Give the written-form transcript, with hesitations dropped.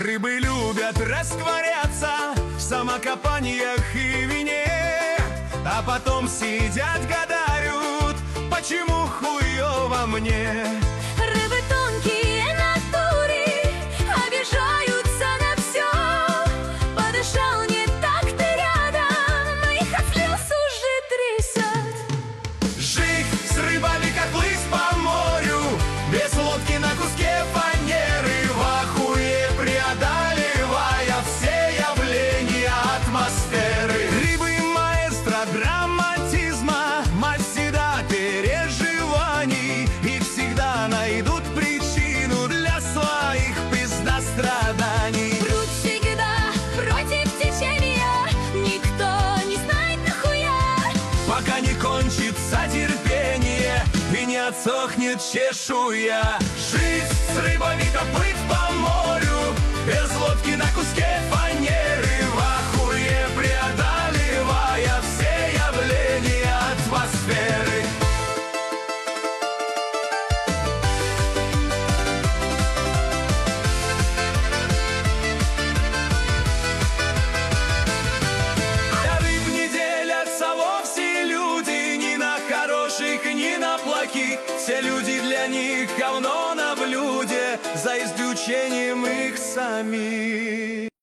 Рыбы любят растворяться в самокопаниях и вине, а потом сидят, гадают, почему хуёво мне. Рыбы тонкие натуры, обижаются на все. Подышал не так ты рядом, их от слез уже трясет. Жить с рыбами, как плыть по морю, без лодки на куске фанеры, в ахуе преодолевая все явления атмосферы. Рыбы маэстро драматизма, мастера переживаний, и всегда найдут причину для своих пиздостраданий. Пруд всегда против течения, никто не знает нахуя. Пока не кончится терпение и не отсохнет чешуя. Жизнь с рыбами, как плыть по морю, без лодки на куске фанеры, в ахуе преодолевая все явления атмосферы. А рыб не делятся вовсе люди ни на хороших, ни на плохих. Все люди для них говно на блюде, за исключением их самих.